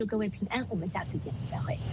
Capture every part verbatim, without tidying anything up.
祝各位平安，我们下次节目再会。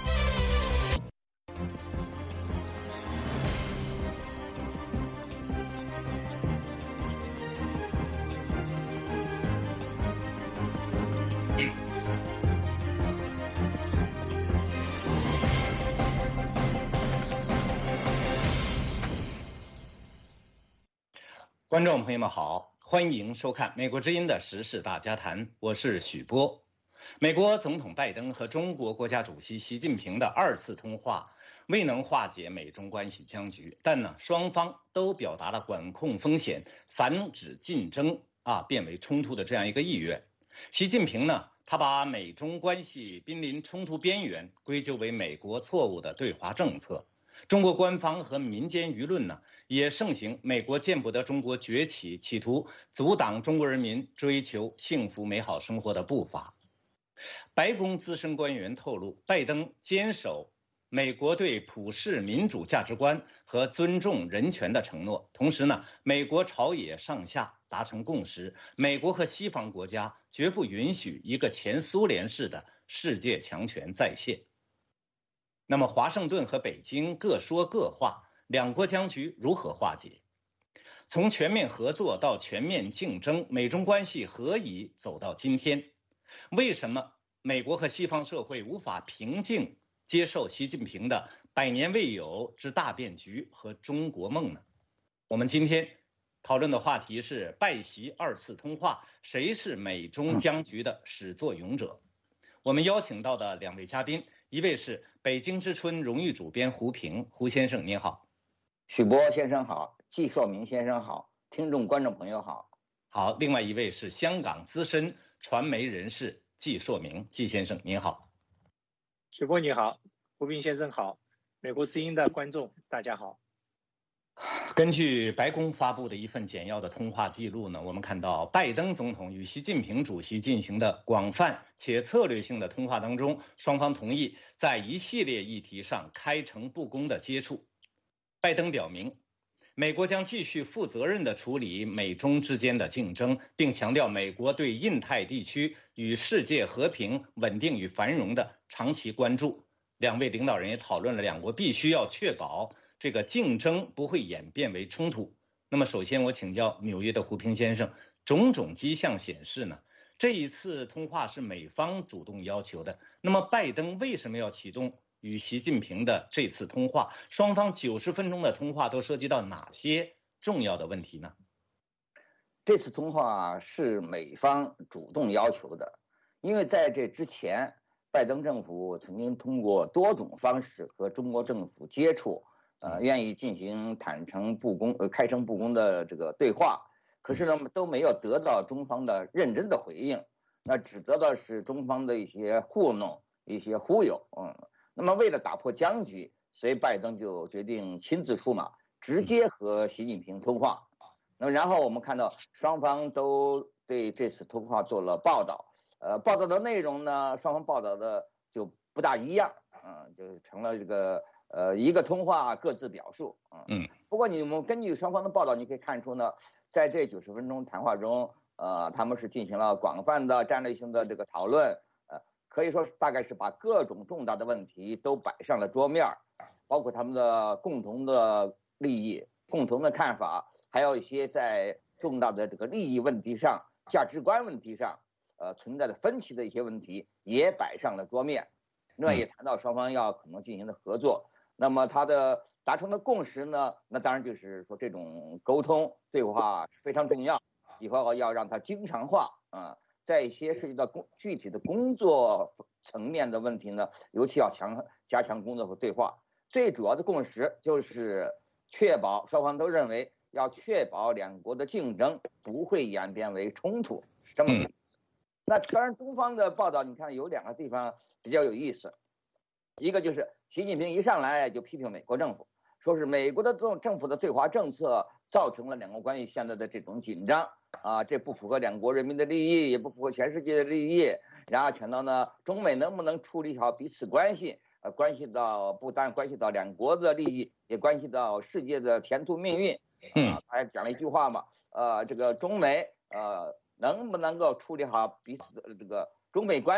观众朋友们好，欢迎收看美国之音的时事大家谈，我是许波。美国总统拜登和中国国家主席习近平的二次通话未能化解美中关系僵局，但呢，双方都表达了管控风险、防止竞争啊变为冲突的这样一个意愿。习近平呢，他把美中关系濒临冲突边缘归咎为美国错误的对华政策。中国官方和民间舆论呢，也盛行美国见不得中国崛起，企图阻挡中国人民追求幸福美好生活的步伐。白宫资深官员透露，拜登坚守美国对普世民主价值观和尊重人权的承诺，同时呢，美国朝野上下达成共识，美国和西方国家绝不允许一个前苏联式的世界强权再现。那么华盛顿和北京各说各话，两国僵局如何化解？从全面合作到全面竞争，美中关系何以走到今天？为什么美国和西方社会无法平静接受习近平的百年未有之大变局和中国梦呢？我们今天讨论的话题是拜习二次通话，谁是美中僵局的始作俑者？我们邀请到的两位嘉宾，一位是北京之春荣誉主编胡平，胡先生您好。 许波先生好，季硕明先生好，听众观众朋友好。 好，另外一位是香港资深传媒人士季硕明，季先生您好。 许波你好，胡平先生好，美国之音的观众大家好。 根据白宫发布的一份简要的通话记录呢，我们看到拜登总统与习近平主席进行的广泛且策略性的通话当中，双方同意在一系列议题上开诚布公的接触。拜登表明，美国将继续负责任地处理美中之间的竞争，并强调美国对印太地区与世界和平、稳定与繁荣的长期关注。两位领导人也讨论了两国必须要确保这个竞争不会演变为冲突。那么首先我请教纽约的胡平先生，种种迹象显示呢，这一次通话是美方主动要求的，那么拜登为什么要启动与习近平的这次通话？双方九十分钟的通话都涉及到哪些重要的问题呢？ 这次通话是美方主动要求的，因为在这之前，拜登政府曾经通过多种方式和中国政府接触，呃，愿意进行坦诚不公、呃开诚布公的这个对话，可是呢，都没有得到中方的认真的回应，那只得到是中方的一些糊弄、一些忽悠，嗯。那么为了打破僵局，所以拜登就决定亲自出马，直接和习近平通话。那么然后我们看到双方都对这次通话做了报道，呃，报道的内容呢，双方报道的就不大一样，嗯，就成了这个呃一个通话各自表述，嗯。不过你们根据双方的报道，你可以看出呢，在这九十分钟谈话中，呃，他们是进行了广泛的战略性的这个讨论。可以说大概是把各种重大的问题都摆上了桌面，包括他们的共同的利益、共同的看法，还有一些在重大的这个利益问题上、价值观问题上，呃存在的分歧的一些问题也摆上了桌面。另外也谈到双方要可能进行的合作。那么他的达成的共识呢，那当然就是说这种沟通对话非常重要，以后要让它经常化啊。呃在一些涉及到工具体的工作层面的问题呢，尤其要强加强工作和对话。最主要的共识就是确保双方都认为要确保两国的竞争不会演变为冲突，是这么个意思。那当然，中方的报道你看有两个地方比较有意思，一个就是习近平一上来就批评美国政府，说是美国的这种政府的对华政策造成了两国关系现在的这种紧张。啊，这不符合两国人民的利益，也不符合全世界的利益。然后强调呢，中美能不能处理好彼此关系，呃，关系到不但关系到两国的利益，也关系到世界的前途命运。嗯，他还讲了一句话嘛，呃，这个中美呃能不能够处理好彼此的这个中美关系，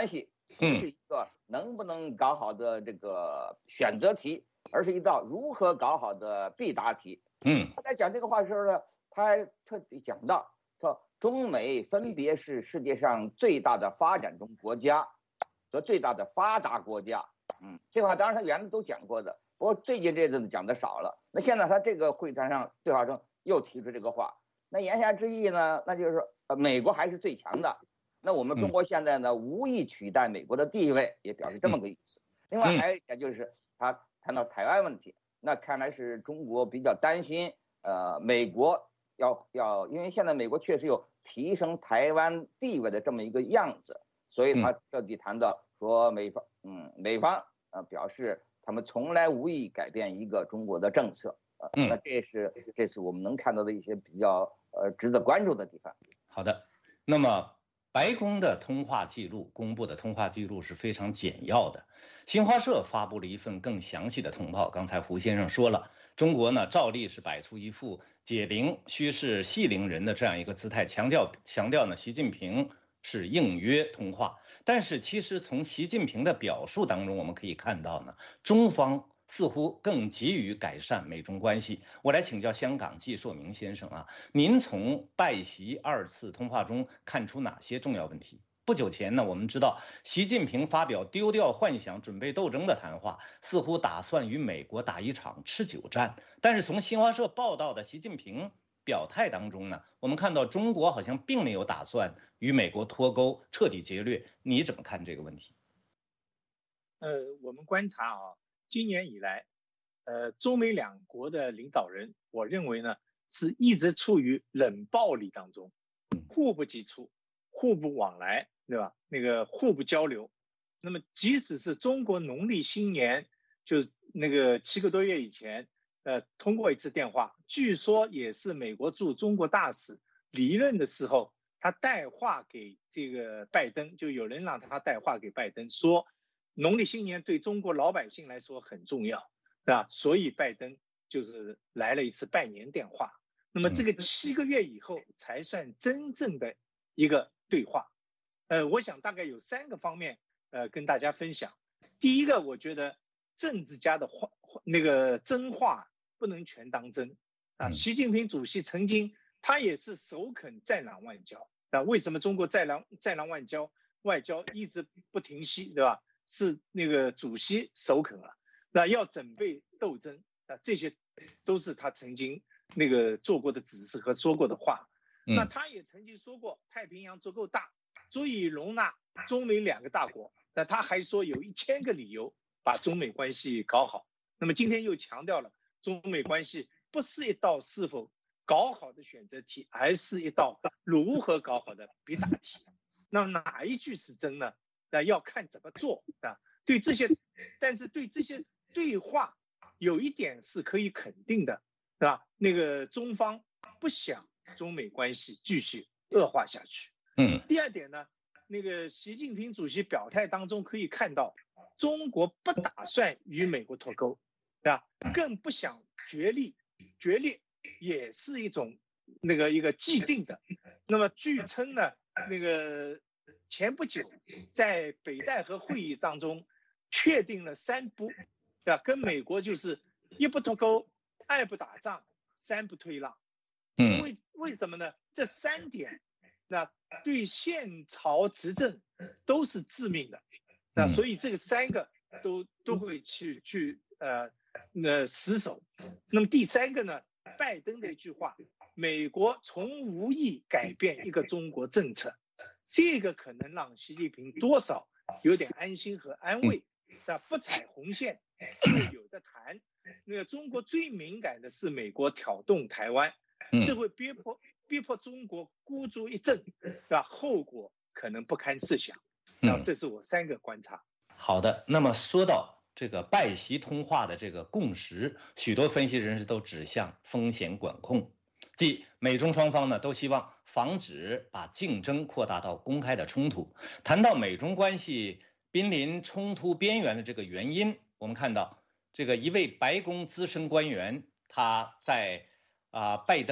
不是一个能不能搞好的这个选择题，而是一道如何搞好的必答题。 嗯， 他在讲这个话的时候呢，他还特地讲到说，中美分别是世界上最大的发展中国家和最大的发达国家。嗯，这话当然他原来都讲过的，不过最近这阵子讲的少了。那现在他这个会谈上对话中又提出这个话，那言下之意呢，那就是说，呃，美国还是最强的。那我们中国现在呢，无意取代美国的地位，也表示这么个意思。另外还有一点就是他谈到台湾问题，那看来是中国比较担心，呃，美国要要，因为现在美国确实有提升台湾地位的这么一个样子，所以他特地谈到说美方，嗯，美方呃表示他们从来无意改变一个中国的政策，呃，那这是这是我们能看到的一些比较呃值得关注的地方。 好的，那么白宫的通话记录公布的通话记录是非常简要的。新华社发布了一份更详细的通报。刚才胡先生说了，中国呢照例是摆出一副解铃须是系铃人的这样一个姿态，强调强调呢习近平是应约通话。但是其实从习近平的表述当中，我们可以看到呢，中方似乎更急于改善美中关系。我来请教香港季硕明先生啊，您从拜习二次通话中看出哪些重要问题？不久前呢，我们知道习近平发表丢掉幻想准备斗争的谈话，似乎打算与美国打一场持久战。但是从新华社报道的习近平表态当中呢，我们看到中国好像并没有打算与美国脱钩彻底决裂。你怎么看这个问题？ 呃，我们观察啊，今年以来，呃，中美两国的领导人，我认为呢，是一直处于冷暴力当中，互不接触，互不往来，对吧？那个互不交流。那么，即使是中国农历新年，就是那个七个多月以前，呃，通过一次电话，据说也是美国驻中国大使离任的时候，他带话给这个拜登，就有人让他带话给拜登说，农历新年对中国老百姓来说很重要，对吧？所以拜登就是来了一次拜年电话。那么这个七个月以后才算真正的一个对话。呃，我想大概有三个方面，呃，跟大家分享。第一个，我觉得政治家的话，那个真话不能全当真啊。习近平主席曾经他也是首肯战狼外交啊。为什么中国战狼战狼外交外交一直不停息，对吧？是那个主席首肯了，那要准备斗争啊，这些都是他曾经那个做过的指示和说过的话。那他也曾经说过，太平洋足够大，足以容纳中美两个大国。那他还说有一千个理由把中美关系搞好。那么今天又强调了，中美关系不是一道是否搞好的选择题，而是一道如何搞好的必答题。那哪一句是真呢？那要看怎么做啊。对这些，但是对这些对话有一点是可以肯定的，是吧？那个中方不想中美关系继续恶化下去。 嗯。 第二点呢，那个习近平主席表态当中可以看到，中国不打算与美国脱钩，对吧？更不想决裂，决裂也是一种那个一个既定的。那么据称呢，那个前不久在北戴河会议当中确定了三不，对吧？跟美国就是一不脱钩，二不打仗，三不退让。 嗯， 为为什么呢？这三点那对现朝执政都是致命的，那所以这个三个都都会去去呃呃死守。那么第三个呢，拜登的一句话，美国从无意改变一个中国政策，这个可能让习近平多少有点安心和安慰。那不踩红线就有的谈。那个中国最敏感的是美国挑动台湾，这会逼迫逼迫中国孤注一掷，对吧？后果可能不堪设想。那这是我三个观察。 好的，那么说到这个拜习通话的这个共识，许多分析人士都指向风险管控，即美中双方呢都希望防止把竞争扩大到公开的冲突。谈到美中关系濒临冲突边缘的这个原因，我们看到这个一位白宫资深官员，他在啊、呃、拜登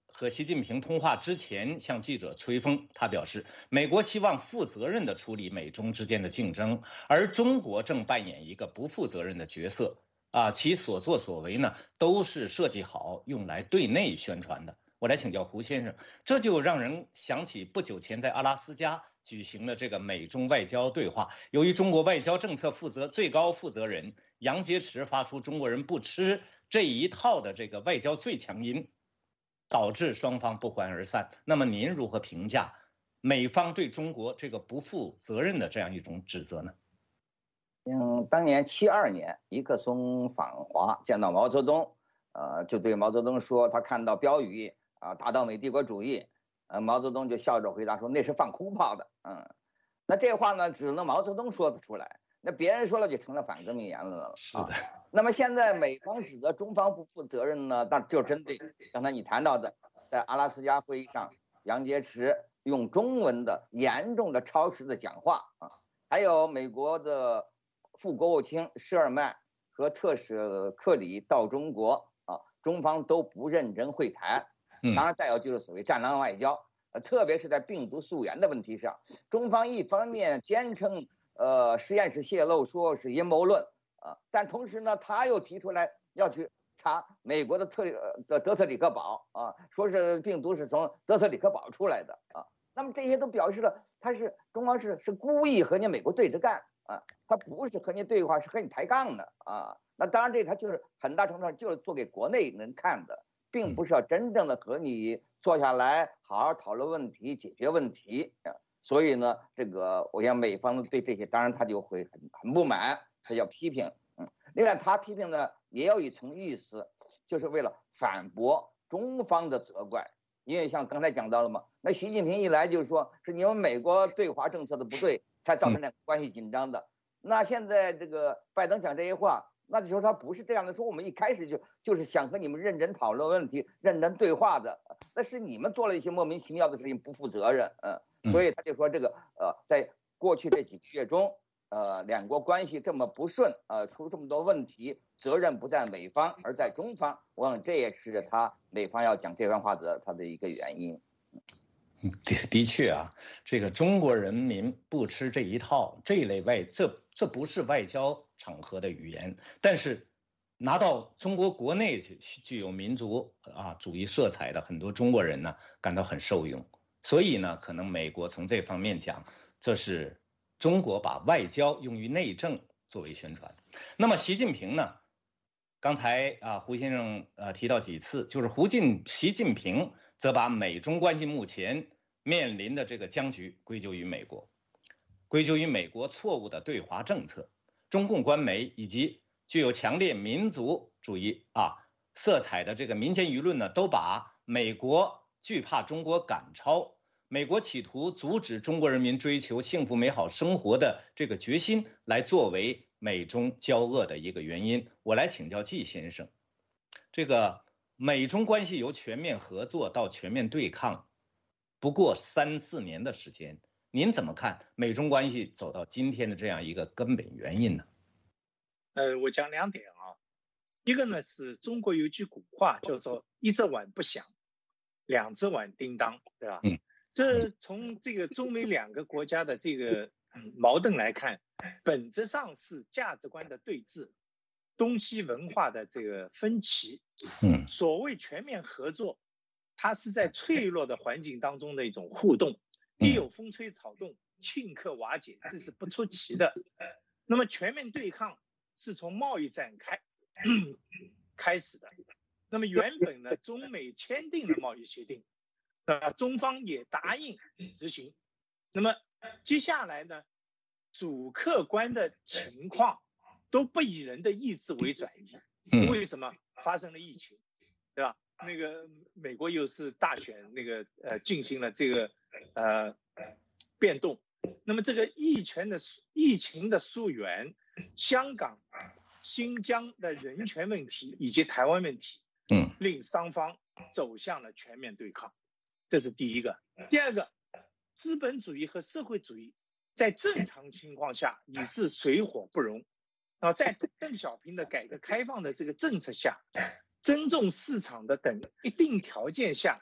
和习近平通话之前向记者吹风，他表示，美国希望负责任地处理美中之间的竞争，而中国正扮演一个不负责任的角色啊，其所作所为呢，都是设计好用来对内宣传的。我来请教胡先生，这就让人想起不久前在阿拉斯加举行的这个美中外交对话，由于中国外交政策负责最高负责人杨洁篪发出中国人不吃这一套的这个外交最强音，导致双方不欢而散。那么您如何评价美方对中国这个不负责任的这样一种指责呢？ 嗯，当年七二年，尼克松访华见到毛泽东，呃，就对毛泽东说，他看到标语啊，打倒美帝国主义，呃，毛泽东就笑着回答说，那是放空炮的。嗯，那这话呢，只能毛泽东说得出来，那别人说了就成了反革命言论了。 是的。 啊、那么现在美方指责中方不负责任呢，那就针对刚才你谈到的，在阿拉斯加会议上，杨洁篪用中文的严重的超时的讲话啊，还有美国的副国务卿施尔曼和特使克里到中国啊，中方都不认真会谈。当然，再有就是所谓战狼外交，呃，特别是在病毒溯源的问题上，中方一方面坚称呃实验室泄露说是阴谋论啊，但同时呢，他又提出来要去查美国的特的德特里克堡啊，说是病毒是从德特里克堡出来的啊。那么这些都表示了他是中方是是故意和你美国对着干啊，他不是和你对话，是和你抬杠的啊。那当然这他就是很大程度上就是做给国内人看的，并不是要真正的和你坐下来好好讨论问题、解决问题啊。所以呢，这个我想美方对这些，当然他就会很很不满，他要批评。嗯，另外他批评呢也有一层意思，就是为了反驳中方的责怪。因为像刚才讲到了嘛，那习近平一来就是说是你们美国对华政策的不对，才造成两个关系紧张的。那现在这个拜登讲这些话，那就说他不是这样的，说我们一开始就就是想和你们认真讨论问题、认真对话的，那是你们做了一些莫名其妙的事情，不负责任。嗯，所以他就说这个呃，在过去这几个月中，呃，两国关系这么不顺，呃，出这么多问题，责任不在美方，而在中方。我想这也是他美方要讲这番话的他的一个原因。 的的确啊，这个中国人民不吃这一套，这类外这这不是外交场合的语言，但是拿到中国国内具有民族啊主义色彩的很多中国人呢，感到很受用。所以呢，可能美国从这方面讲，这是中国把外交用于内政作为宣传。那么习近平呢，刚才啊胡先生呃提到几次，就是胡进习近平则把美中关系目前面临的这个僵局归咎于美国，归咎于美国错误的对华政策。中共官媒以及具有强烈民族主义啊色彩的这个民间舆论呢，都把美国惧怕中国赶超，美国企图阻止中国人民追求幸福美好生活的这个决心来作为美中交恶的一个原因。我来请教季先生，这个美中关系由全面合作到全面对抗，不过三四年的时间，您怎么看美中关系走到今天的这样一个根本原因呢？ 呃，我讲两点啊，一个呢是中国有句古话叫做一只碗不响，两只碗叮当，对吧？嗯，这从这个中美两个国家的这个矛盾来看，本质上是价值观的对峙，东西文化的这个分歧。嗯，所谓全面合作，它是在脆弱的环境当中的一种互动，一有风吹草动，顷刻瓦解，这是不出奇的。那么全面对抗是从贸易战开开始的。那么原本呢，中美签订了贸易协定，啊，中方也答应执行。那么接下来呢，主客观的情况都不以人的意志为转移。为什么？发生了疫情，对吧？那个美国又是大选，那个呃进行了这个呃变动。那么这个疫情的疫情的溯源，香港、新疆的人权问题以及台湾问题，嗯，令双方走向了全面对抗，这是第一个。第二个，资本主义和社会主义在正常情况下已是水火不容。啊，在邓小平的改革开放的这个政策下，尊重市场的等一定条件下，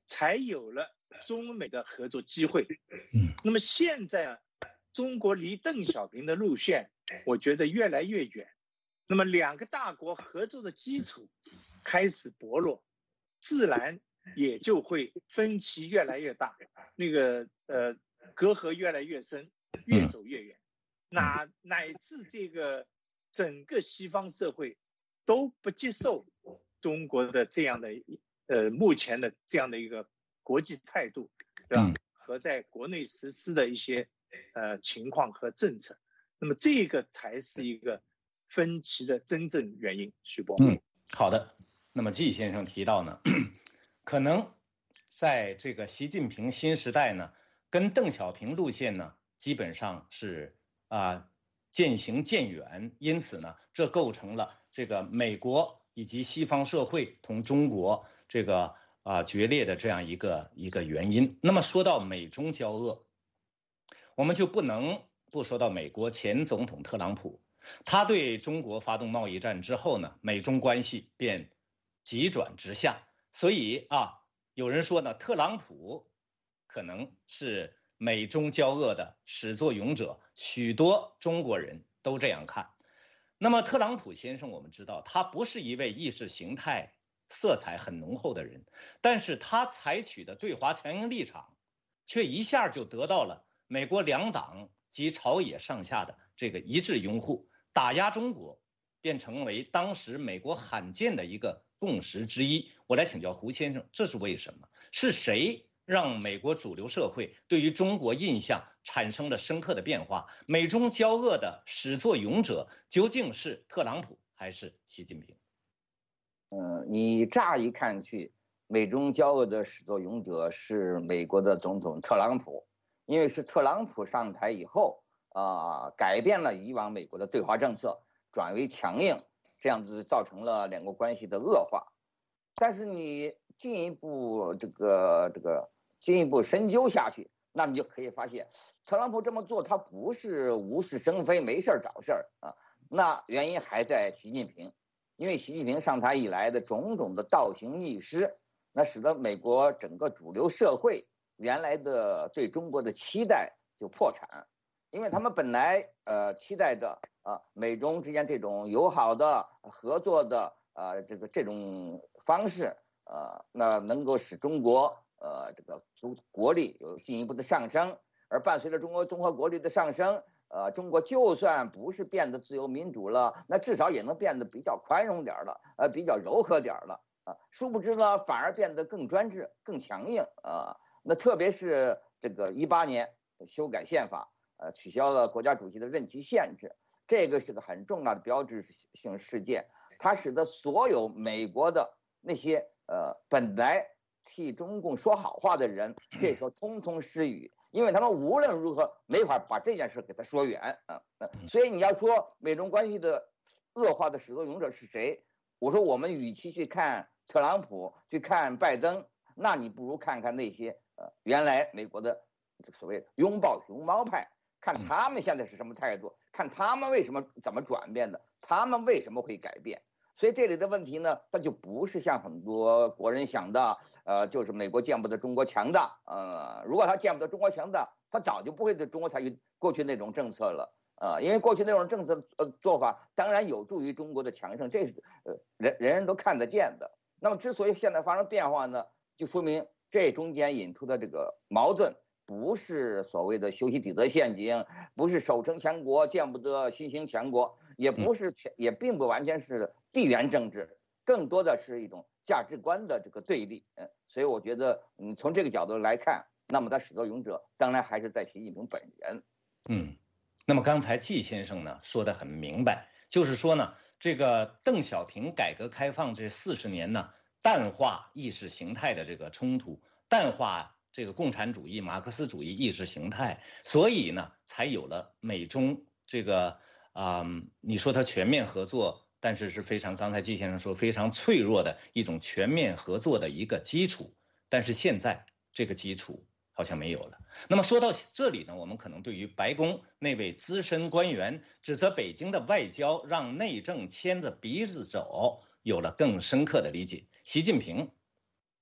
才有了中美的合作机会。 嗯， 那么现在啊，中国离邓小平的路线，我觉得越来越远。那么两个大国合作的基础开始薄弱，自然也就会分歧越来越大，那个呃隔阂越来越深，越走越远。那乃至这个整个西方社会都不接受中国的这样的呃目前的这样的一个国际态度，对吧？和在国内实施的一些呃情况和政策，那么这个才是一个分歧的真正原因。徐波， 嗯，好的。那么季先生提到呢，可能在这个习近平新时代呢，跟邓小平路线呢，基本上是啊、呃、渐行渐远，因此呢，这构成了这个美国以及西方社会同中国这个啊、呃、决裂的这样一个一个原因。那么说到美中交恶，我们就不能不说到美国前总统特朗普。他对中国发动贸易战之后呢，美中关系便急转直下。所以啊，有人说呢，特朗普可能是美中交恶的始作俑者，许多中国人都这样看。那么特朗普先生，我们知道他不是一位意识形态色彩很浓厚的人，但是他采取的对华强硬立场，却一下就得到了美国两党及朝野上下的这个一致拥护。打压中国便成为当时美国罕见的一个共识之一。我来请教胡先生，这是为什么？是谁让美国主流社会对于中国印象产生了深刻的变化？美中交恶的始作俑者究竟是特朗普还是习近平？ 嗯，你乍一看去，美中交恶的始作俑者是美国的总统特朗普，因为是特朗普上台以后啊、呃，改变了以往美国的对华政策，转为强硬，这样子造成了两国关系的恶化。但是你进一步这个这个进一步深究下去，那么就可以发现，特朗普这么做，他不是无事生非、没事找事儿啊，那原因还在习近平。因为习近平上台以来的种种的倒行逆施，那使得美国整个主流社会原来的对中国的期待就破产，因为他们本来呃期待着啊美中之间这种友好的合作的呃这个这种方式，呃那能够使中国呃这个国力有进一步的上升，而伴随着中国综合国力的上升。呃，中国就算不是变得自由民主了，那至少也能变得比较宽容点了，呃，比较柔和点了啊。殊不知呢，反而变得更专制、更强硬啊。那特别是这个一八年修改宪法，呃，取消了国家主席的任期限制，这个是个很重要的标志性事件，它使得所有美国的那些呃本来替中共说好话的人，这时候通通失语。因为他们无论如何没法把这件事给他说圆啊，所以你要说美中关系的恶化的始作俑者是谁？我说我们与其去看特朗普，去看拜登，那你不如看看那些呃原来美国的所谓拥抱熊猫派，看他们现在是什么态度，看他们为什么怎么转变的，他们为什么会改变。所以这里的问题呢，它就不是像很多国人想的，呃，就是美国见不得中国强大，呃，如果他见不得中国强大，他早就不会对中国采取过去那种政策了，呃，因为过去那种政策呃做法当然有助于中国的强盛，这是呃人人人都看得见的。那么之所以现在发生变化呢，就说明这中间引出的这个矛盾，不是所谓的修昔底德陷阱，不是守成强国见不得新兴强国，也不是全，也并不完全是地缘政治，更多的是一种价值观的这个对立。嗯，所以我觉得，嗯，从这个角度来看，那么他始作俑者当然还是在习近平本人。 嗯，那么刚才季先生呢说得很明白，就是说呢，这个邓小平改革开放这四十年呢，淡化意识形态的这个冲突，淡化这个共产主义、马克思主义意识形态，所以呢，才有了美中这个啊、嗯，你说它全面合作。但是是非常，刚才季先生说非常脆弱的一种全面合作的一个基础，但是现在这个基础好像没有了。那么说到这里呢，我们可能对于白宫那位资深官员指责北京的外交让内政牵着鼻子走有了更深刻的理解。习近平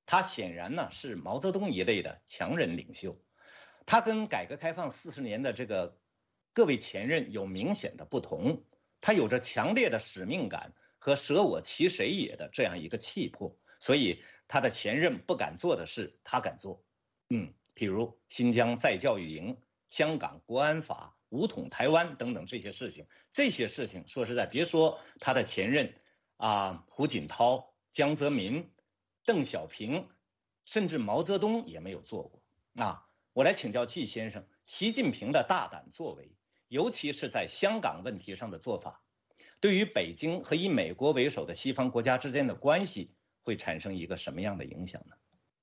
他显然呢是毛泽东一类的强人领袖，他跟改革开放四十年的这个各位前任有明显的不同，他有着强烈的使命感和舍我其谁也的这样一个气魄，所以他的前任不敢做的事他敢做，嗯，譬如新疆再教育营、香港国安法、武统台湾等等这些事情，这些事情说实在，别说他的前任啊，胡锦涛、江泽民、邓小平，甚至毛泽东也没有做过啊。我来请教季先生，习近平的大胆作为，尤其是在香港问题上的做法，对于北京和以美国为首的西方国家之间的关系会产生一个什么样的影响呢？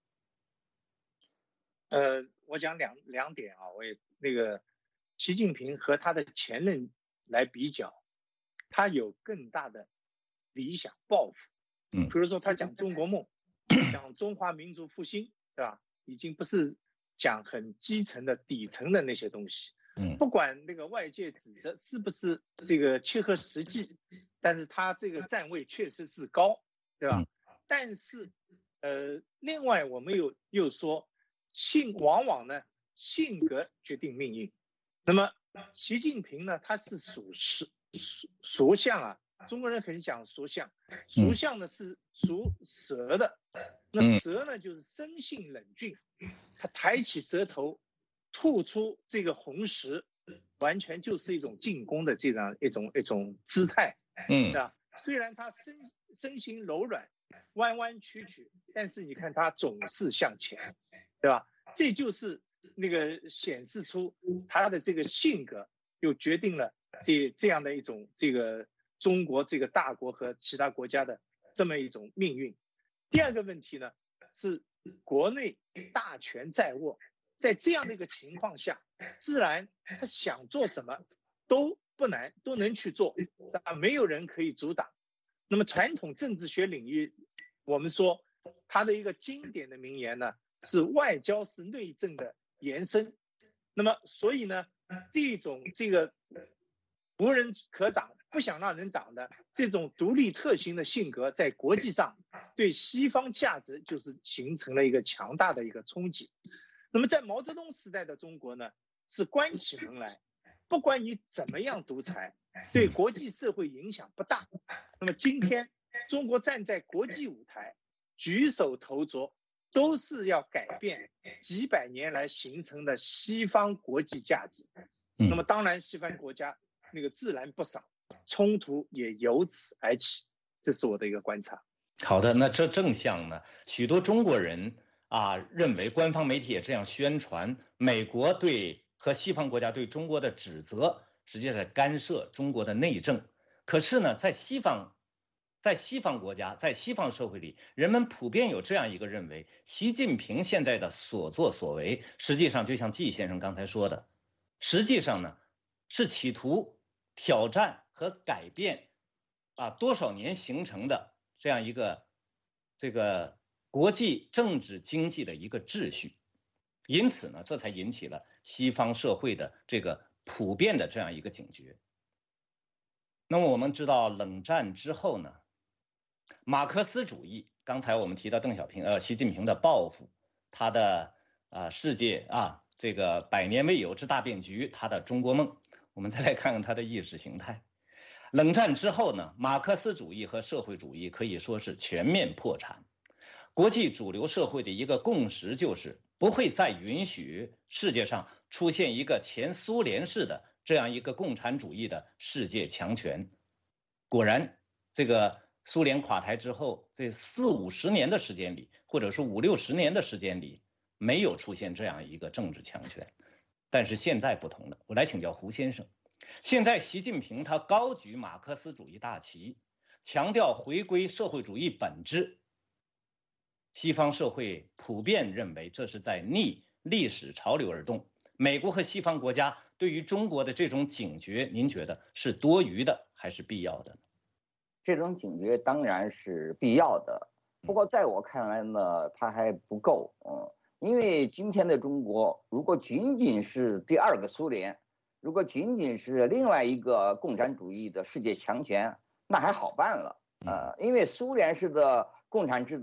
呃，我讲两两点啊，我也那个习近平和他的前任来比较，他有更大的理想抱负， 嗯， 比如说他讲中国梦，讲中华民族复兴，对吧？已经不是讲很基层的底层的那些东西， 嗯， 不管那个外界指责是不是这个切合实际，但是他这个站位确实是高，对吧？但是，呃，另外我们又又说，性往往呢性格决定命运，那么习近平呢，他是属属属相啊。中国人很讲属相，属相呢是属蛇的，那蛇呢就是生性冷峻，他抬起舌头，吐出这个红石，完全就是一种进攻的这样一种一种姿态， 嗯， 对吧？虽然他身身形柔软，弯弯曲曲，但是你看他总是向前，对吧？这就是那个显示出他的这个性格，又决定了这这样的一种这个中国这个大国和其他国家的这么一种命运。第二个问题呢，是国内大权在握，在这样的一个情况下，自然他想做什么都不难，都能去做，啊，没有人可以阻挡。那么传统政治学领域，我们说他的一个经典的名言呢，是外交是内政的延伸。那么所以呢，这种这个无人可挡，不想让人挡的这种独立特行的性格，在国际上对西方价值就是形成了一个强大的一个冲击。那么在毛泽东时代的中国呢，是关起门来，不管你怎么样独裁，对国际社会影响不大。那么今天中国站在国际舞台，举手投足都是要改变几百年来形成的西方国际价值。那么当然西方国家那个自然不少，冲突也由此而起，这是我的一个观察。 好的，那这正像呢，许多中国人啊认为，官方媒体也这样宣传，美国对和西方国家对中国的指责，实际上在干涉中国的内政。可是呢，在西方，在西方国家，在西方社会里，人们普遍有这样一个认为，习近平现在的所作所为，实际上就像季先生刚才说的，实际上呢，是企图挑战和改变啊多少年形成的这样一个这个国际政治经济的一个秩序。因此呢，这才引起了西方社会的这个普遍的这样一个警觉。那么我们知道，冷战之后呢，马克思主义，刚才我们提到邓小平呃习近平的抱负，他的呃世界啊这个百年未有之大变局，他的中国梦，我们再来看看他的意识形态。冷战之后呢，马克思主义和社会主义可以说是全面破产。国际主流社会的一个共识就是不会再允许世界上出现一个前苏联式的这样一个共产主义的世界强权。果然，这个苏联垮台之后，这四五十年的时间里，或者说五六十年的时间里，没有出现这样一个政治强权。但是现在不同了，我来请教胡先生。现在习近平他高举马克思主义大旗，强调回归社会主义本质。西方社会普遍认为这是在逆历史潮流而动。美国和西方国家对于中国的这种警觉，您觉得是多余的还是必要的呢？ 这种警觉当然是必要的，不过在我看来呢，它还不够。嗯，因为今天的中国，如果仅仅是第二个苏联，如果仅仅是另外一个共产主义的世界强权，那还好办了。呃，因为苏联式的共产制度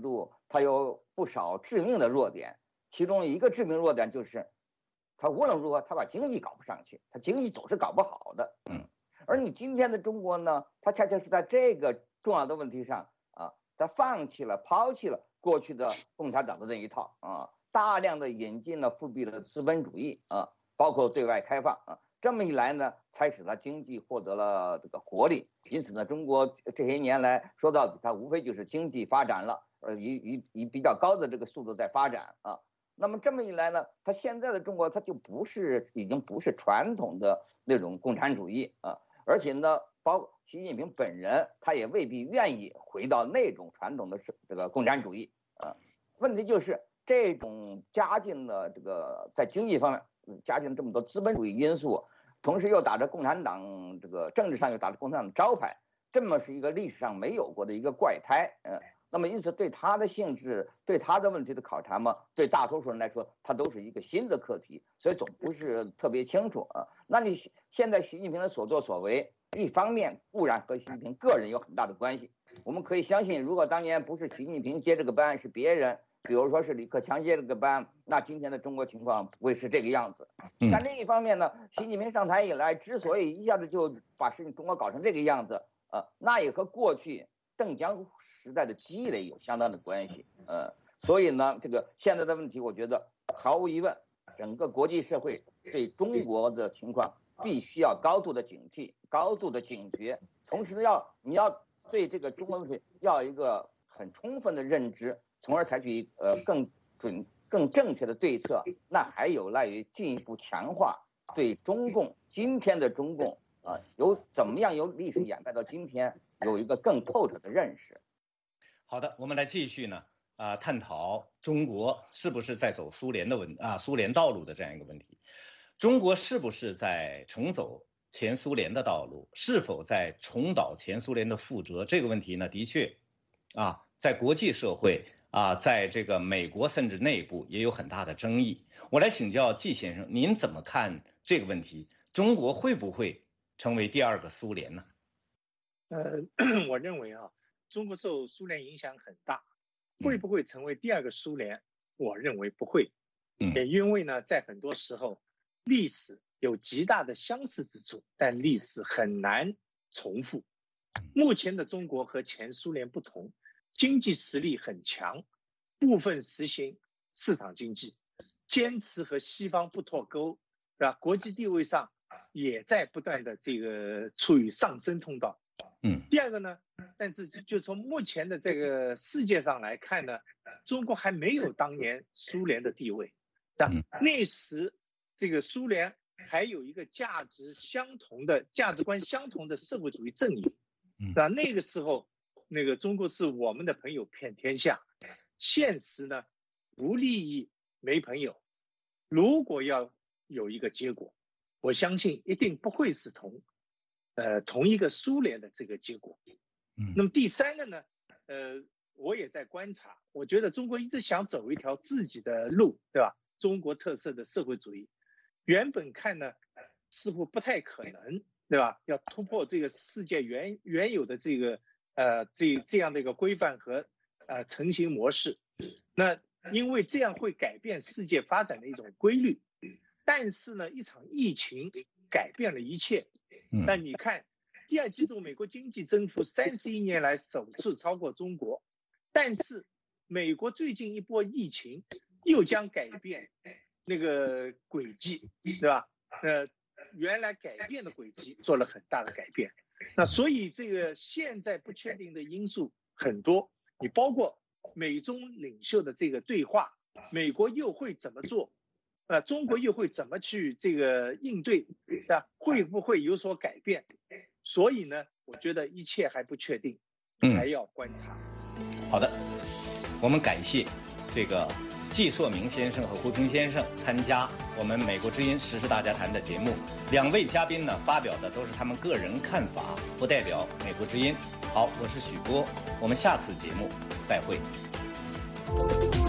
它有不少致命的弱点，其中一个致命弱点就是，它无论如何它把经济搞不上去，它经济总是搞不好的。嗯，而你今天的中国呢，它恰恰是在这个重要的问题上啊，它放弃了、抛弃了过去的共产党的那一套啊，大量的引进了复辟的资本主义啊，包括对外开放啊。这么一来呢，才使它经济获得了这个活力。因此呢，中国这些年来说到底，它无非就是经济发展了，呃，以以以比较高的这个速度在发展啊。那么这么一来呢，它现在的中国，它就不是已经不是传统的那种共产主义啊，而且呢，包括习近平本人，他也未必愿意回到那种传统的这个共产主义啊。问题就是这种加进了这个在经济方面。加进这么多资本主义因素，同时又打着共产党这个政治上又打着共产党招牌，这么是一个历史上没有过的一个怪胎。嗯，那么因此对他的性质、对他的问题的考察嘛，对大多数人来说，它都是一个新的课题，所以总不是特别清楚啊。那你现在习近平的所作所为，一方面固然和习近平个人有很大的关系，我们可以相信，如果当年不是习近平接这个班，是别人。比如说是李克强接这个班，那今天的中国情况不会是这个样子。但另一方面呢，习近平上台以来，之所以一下子就把事情中国搞成这个样子，呃，那也和过去邓江时代的积累有相当的关系。呃，所以呢，这个现在的问题，我觉得毫无疑问，整个国际社会对中国的情况必须要高度的警惕、高度的警觉，同时要你要对这个中国问题要有一个很充分的认知。从而采取呃更准、更正确的对策，那还有赖于进一步强化对中共今天的中共啊、呃，由怎么样由历史演变到今天有一个更透彻的认识。 好的，我们来继续呢啊、呃、探讨中国是不是在走苏联的问啊苏联道路的这样一个问题。中国是不是在重走前苏联的道路？是否在重蹈前苏联的覆辙？这个问题呢，的确啊，在国际社会。啊，在这个美国甚至内部也有很大的争议。我来请教季先生，您怎么看这个问题？中国会不会成为第二个苏联呢？ 呃，我认为啊，中国受苏联影响很大，会不会成为第二个苏联？我认为不会。嗯，也因为呢，在很多时候，历史有极大的相似之处，但历史很难重复。目前的中国和前苏联不同。经济实力很强，部分实行市场经济，坚持和西方不脱钩，是吧？国际地位上也在不断的这个处于上升通道。嗯。第二个呢，但是就从目前的这个世界上来看呢，中国还没有当年苏联的地位。嗯。那时这个苏联还有一个价值相同的、价值观相同的社会主义阵营。嗯。那那个时候。那个中国是我们的朋友遍天下，现实呢无利益没朋友。如果要有一个结果，我相信一定不会是同，呃同一个苏联的这个结果。嗯。那么第三个呢，呃，我也在观察，我觉得中国一直想走一条自己的路，对吧？中国特色的社会主义，原本看呢似乎不太可能，对吧？要突破这个世界原原有的这个。呃，这这样的一个规范和呃成型模式，那因为这样会改变世界发展的一种规律，但是呢，一场疫情改变了一切。那你看，第二季度美国经济增幅三十一年来首次超过中国，但是美国最近一波疫情又将改变那个轨迹，对吧？呃，原来改变的轨迹做了很大的改变。那所以这个现在不确定的因素很多，你包括美中领袖的这个对话，美国又会怎么做？呃，中国又会怎么去这个应对？啊，会不会有所改变？所以呢，我觉得一切还不确定，还要观察。 嗯、好的，我们感谢这个季硕明先生和胡平先生参加我们美国之音时事大家谈的节目。两位嘉宾呢发表的都是他们个人看法，不代表美国之音。好，我是许波，我们下次节目再会。